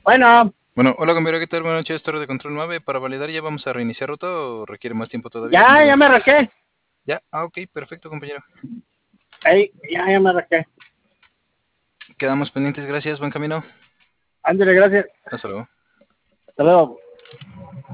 Bueno, Bueno, hola compañero, ¿qué tal? Buenas noches, Torre de Control 9. Para validar, ¿ya vamos a reiniciar ruta o requiere más tiempo todavía, ya compañero? me arranqué. Ya, ok, perfecto, compañero. Ya me arranqué. Quedamos pendientes, gracias, buen camino. Ándale, gracias. Hasta luego. Hasta luego.